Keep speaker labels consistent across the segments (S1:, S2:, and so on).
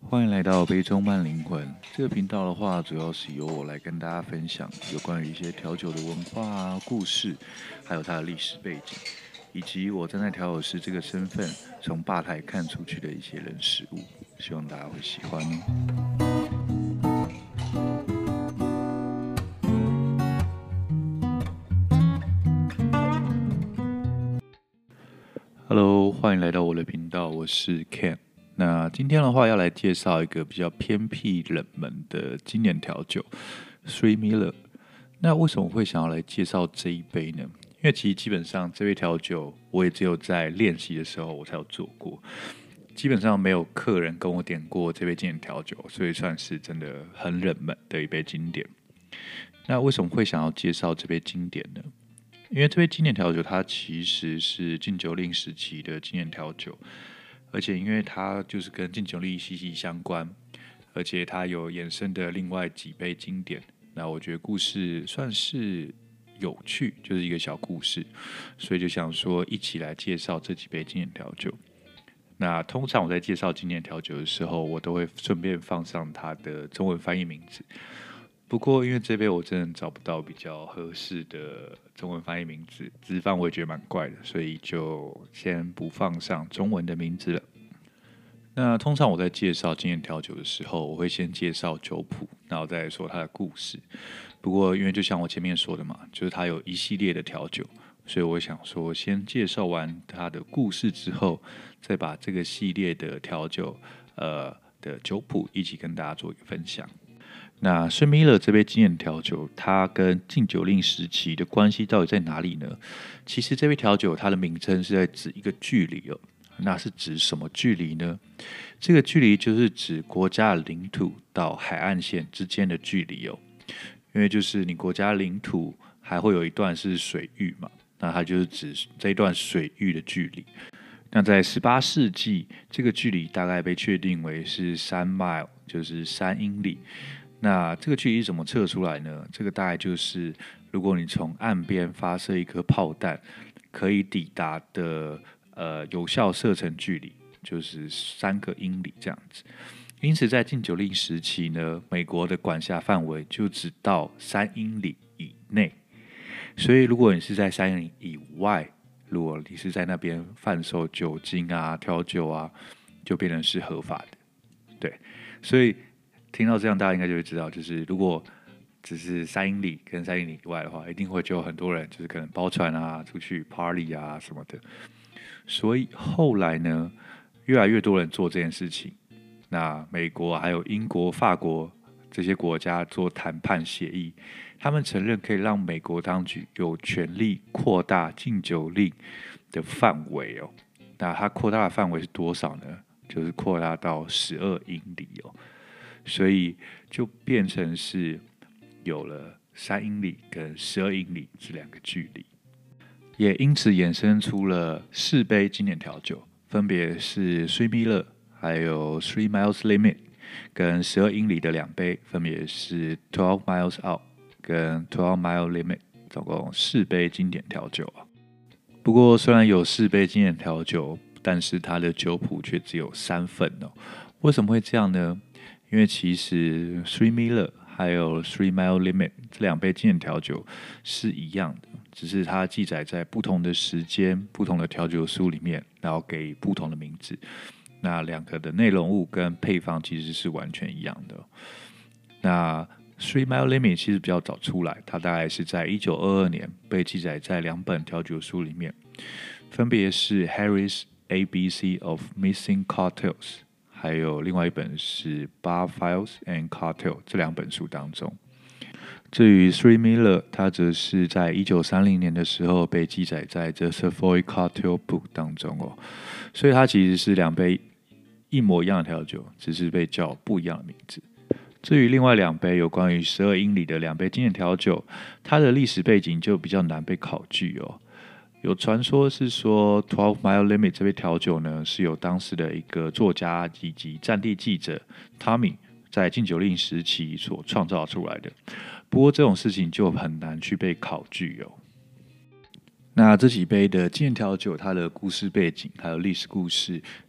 S1: 欢迎来到杯中慢灵魂这个频道的话，主要是由我来跟大家分享有关于一些调酒的文化啊、故事，还有它的历史背景，以及我站在调酒师这个身份从吧台看出去的一些人事物。希望大家会喜欢哦。Hello，欢迎来到我的频道，我是 Ken。那今天的话要来介绍一个比较偏僻冷门的经典调酒 Three Miller。那为什么会想要来介绍这一杯呢？因为其实基本上这杯调酒我也只有在练习的时候我才有做过，基本上没有客人跟我点过这杯经典调酒，所以算是真的很冷门的一杯经典。那为什么会想要介绍这杯经典呢？因为这杯经典调酒它其实是禁酒令时期的经典调酒，而且因为它就是跟禁酒令息息相关，而且它有衍生的另外几杯经典，那我觉得故事算是有趣，就是一个小故事，所以就想说一起来介绍这几杯经典调酒。那通常我在介绍经典调酒的时候，我都会顺便放上它的中文翻译名字。不过因为这杯我真的找不到比较合适的中文翻译名字，直翻我也觉得蛮怪的，所以就先不放上中文的名字了。那通常我在介绍经典调酒的时候，我会先介绍酒谱，然后再来说它的故事。不过因为就像我前面说的嘛，就是它有一系列的调酒，所以我想说先介绍完它的故事之后，再把这个系列的调酒的酒谱一起跟大家做一个分享。那圣米勒这杯经典调酒，它跟禁酒令时期的关系到底在哪里呢？其实这杯调酒它的名称是在指一个距离哦。那是指什么距离呢？这个距离就是指国家的领土到海岸线之间的距离哦。因为就是你国家领土还会有一段是水域嘛，那它就是指这一段水域的距离。那在18世纪，这个距离大概被确定为是3 mile， 就是3英里。那这个距离怎么测出来呢？这个大概就是如果你从岸边发射一颗炮弹，可以抵达的有效射程距离就是3个英里这样子。因此，在禁酒令时期呢，美国的管辖范围就只到3英里以内。所以，如果你是在3英里以外，如果你是在那边贩售酒精啊、调酒啊，就变成是合法的。对，所以听到这样，大家应该就会知道，就是如果只是3英里跟3英里以外的话，一定会就有很多人就是可能包船啊、出去 party 啊什么的。所以后来呢，越来越多人做这件事情。那美国还有英国、法国这些国家做谈判协议，他们承认可以让美国当局有权利扩大禁酒令的范围哦。那它扩大的范围是多少呢？就是扩大到12英里哦。所以就变成是有了3英里跟12英里这两个距离，也因此衍生出了4杯经典调酒，分别是 Three Miller 还有 Three Miles Limit， 跟12英里的2杯，分别是12 Miles Out 跟12 Mile Limit， 总共4杯经典调酒啊。不过虽然有4杯经典调酒，但是它的酒谱却只有3份哦。为什么会这样呢？因为其实 Three Miller 还有 Three Mile Limit 这2杯经典调酒是一样的，只是它记载在不同的时间、不同的调酒书里面，然后给不同的名字。那2个的内容物跟配方其实是完全一样的。那 Three Mile Limit 其实比较早出来，它大概是在1922年被记载在2本调酒书里面，分别是 Harris ABC of Missing Cocktails， 还有另外一本是 Bar Files and Cocktail 这2本书当中。至于 Three Miller， 它则是在1930年的时候被记载在 The Savoy Cocktail Book 当中哦，所以它其实是2杯一模一样的调酒，只是被叫不一样的名字。至于另外2杯有关于12英里的2杯经典调酒，它的历史背景就比较难被考据哦。有传说是说12 Mile Limit 这杯调酒呢，是由当时的一个作家以及战地记者 Tommy 在禁酒令时期所创造出来的。不过这种事情就很难去被考据哦。那这几杯的经典调酒，它的故事背景还有历史故事，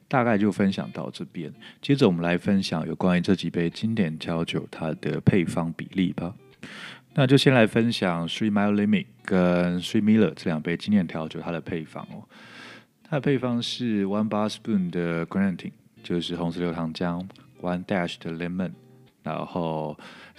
S1: 大概就分享到这边。接着我们来分享有关于这几杯经典调酒它的配方比例吧。那就先来分享 Three Mile Limit 跟 Three Miller 这两杯经典调酒它的配方哦。它的配方是 1 bar spoon 的 grenadine， 就是红石榴糖浆，1 dash 的 lemon， 然后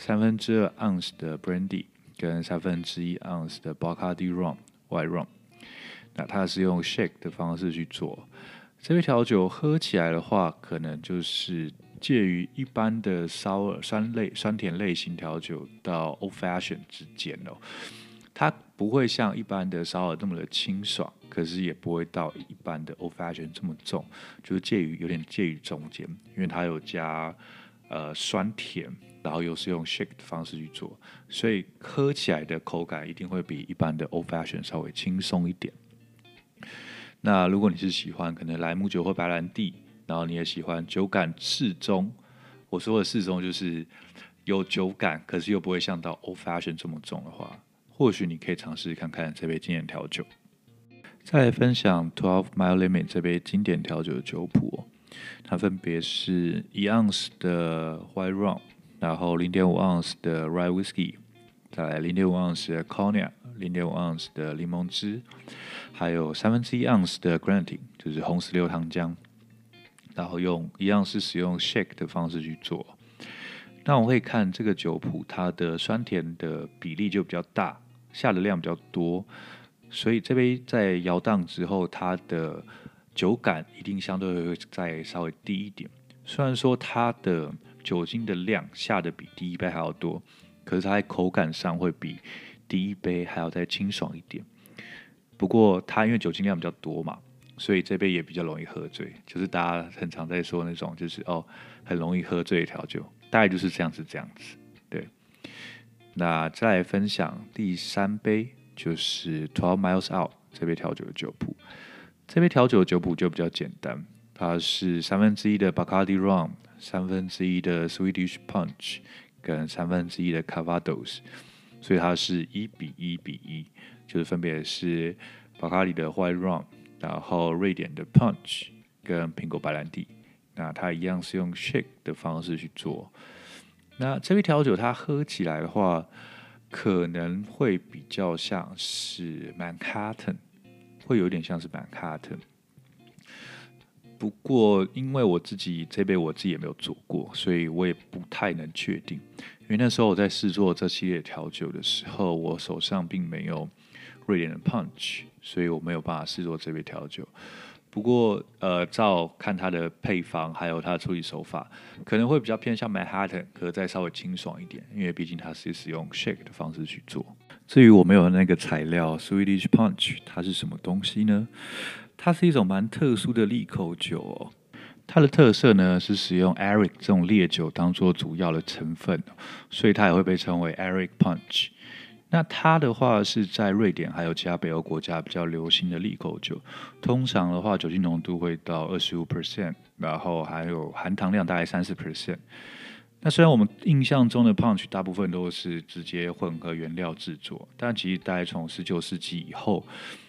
S1: 2/3 ounce 的 brandy 跟1/3 ounce 的 Bacardi rum white rum。那它是用 shake 的方式去做。这杯调酒喝起来的话，可能就是介于一般的 sour 酸甜类型调酒到 old fashion 之间哦。它不会像一般的 sour 那么的清爽，可是也不会到一般的 old fashion 这么重，就是有点介于中间，因为它有加酸甜，然后又是用 shake 的方式去做，所以喝起来的口感一定会比一般的 old fashion 稍微轻松一点。那如果你是喜欢可能莱姆酒或白兰地，然后你也喜欢酒感适中，我说的适中就是有酒感，可是又不会像到 old fashion 这么重的话，或许你可以尝试看看这杯经典调酒。再来分享12 Mile Limit 这杯经典调酒的酒谱哦，它分别是1 ounce 的 white rum， 然后 0.5 ounce 的 rye whiskey， 再来 0.5 ounce 的 cognac， 0.5 ounce 的柠檬汁，还有1/3 ounce 的 grenadine， 就是红石榴糖浆，然后一样是使用 shake 的方式去做。那我会看这个酒谱，它的酸甜的比例就比较大，下的量比较多，所以这杯在摇荡之后，它的酒感一定相对会再稍微低一点。虽然说它的酒精的量下的比第一杯还要多，可是它在口感上会比第一杯还要再清爽一点。不过它因为酒精量比较多嘛，所以这杯也比较容易喝醉，就是大家很常在说那种就是很容易喝醉的调酒，大概就是这样子。对，那再来分享第三杯，就是12 Miles Out 这杯调酒的酒谱。这杯调酒的酒谱就比较简单，它是1/3的 Bacardi rum， 1/3的 Swedish Punch， 跟1/3的 Calvados， 所以它是1:1:1，就是分别是巴卡里的 White Rum， 然后瑞典的 Punch 跟苹果白兰地。那它一样是用 shake 的方式去做。那这杯调酒它喝起来的话，可能会比较像是 Manhattan， 会有点像是 Manhattan。不过因为这杯我自己也没有做过，所以我也不太能确定。因为那时候我在试做这系列调酒的时候，我手上并没有瑞典的 Punch， 所以我没有办法试做这杯调酒。不过照看它的配方还有它的处理手法，可能会比较偏向 Manhattan， 可是再稍微清爽一点，因为毕竟它是使用 shake 的方式去做。至于我没有那个材料 Swedish Punch 它是什么东西呢？它是一种蛮特殊的利口酒哦。它的特色呢是使用 Eric 这种烈酒当做主要的成分，所以它也会被称为 Eric Punch。那它的话是在瑞典还有其他北欧国家比较流行的利口酒，通常的话酒精浓度会到 25%， 然后还有含糖量大概 30%。那虽然我们印象中的 punch 大部分都是直接混合原料制作，但其实大概从19世纪以后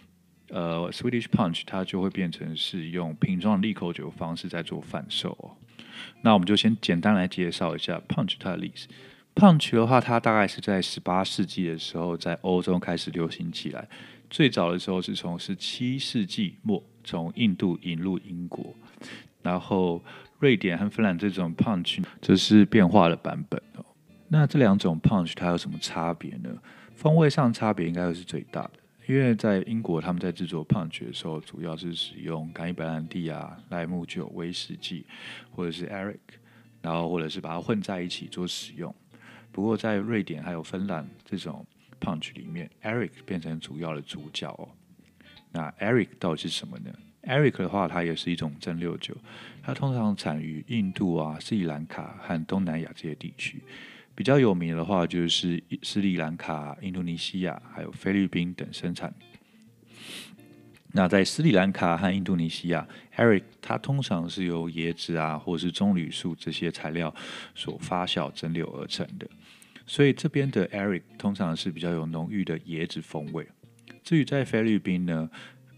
S1: ，Swedish Punch 它就会变成是用瓶装利口酒的方式在做贩售哦。那我们就先简单来介绍一下 punch 它的历史。punch 的话，它大概是在18世纪的时候在欧洲开始流行起来。最早的时候是从17世纪末从印度引入英国，然后瑞典和芬兰这种 punch 这是变化的版本哦。那这两种 punch 它有什么差别呢？风味上差别应该会是最大的，因为在英国他们在制作 punch 的时候，主要是使用干邑白兰地啊、莱姆酒、威士忌或者是 Eric， 然后或者是把它混在一起做使用。不过在瑞典还有芬兰这种 punch 里面 ，Eric 变成主要的主角哦。那 Eric 到底是什么呢？Eric 的话，它也是一种蒸馏酒，它通常产于印度啊、斯里兰卡和东南亚这些地区。比较有名的话，就是斯里兰卡、印度尼西亚还有菲律宾等生产。那在斯里兰卡和印度尼西亚 ，Eric 它通常是由椰子啊，或是棕榈树这些材料所发酵蒸馏而成的，所以这边的 Eric 通常是比较有浓郁的椰子风味。至于在菲律宾呢，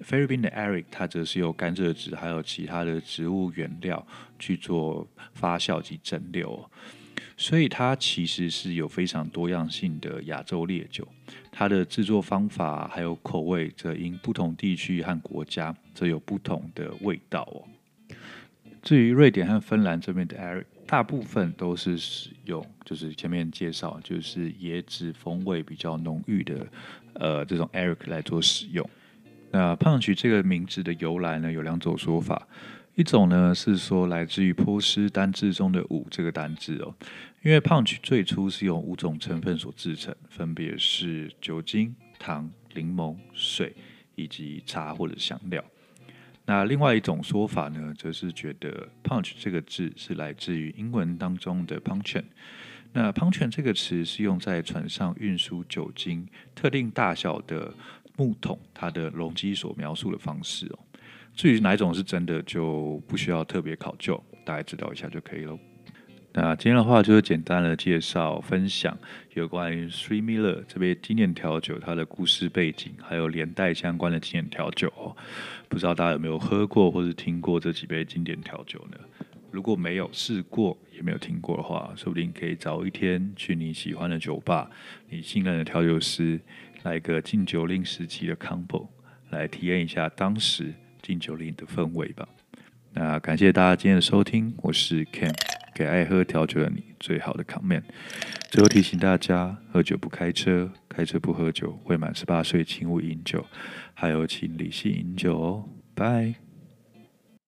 S1: 菲律宾的 Eric 它则是由甘蔗汁还有其他的植物原料去做发酵及蒸馏，所以它其实是有非常多样性的亚洲烈酒。它的制作方法还有口味，则因不同地区和国家则有不同的味道哦。至于瑞典和芬兰这边的 Eric， 大部分都是使用，就是前面介绍，就是椰子风味比较浓郁的这种 Eric 来做使用。那 Punch 这个名字的由来呢，有两种说法。一种呢是说来自于波斯单字中的五这个单字哦，因为 Punch 最初是用5种成分所制成，分别是酒精、糖、柠檬、水以及茶或者香料。那另外一种说法呢，则是觉得 punch 这个字是来自于英文当中的 puncheon。那 puncheon 这个词是用在船上运输酒精特定大小的木桶，它的容积所描述的方式哦。至于哪一种是真的，就不需要特别考究，大概知道一下就可以了。那今天的话就是简单的介绍分享有关于 Three Miller 这杯经典调酒它的故事背景，还有连带相关的经典调酒哦。不知道大家有没有喝过或是听过这几杯经典调酒呢？如果没有试过也没有听过的话，说不定可以找一天去你喜欢的酒吧，你信任的调酒师来个禁酒令时期的 combo， 来体验一下当时禁酒令的氛围吧。那感谢大家今天的收听，我是 Ken。给爱喝调酒的你最好的 comment。最后提醒大家，喝酒不开车，开车不喝酒，未满18岁请勿饮酒，还有请理性饮酒哦。拜。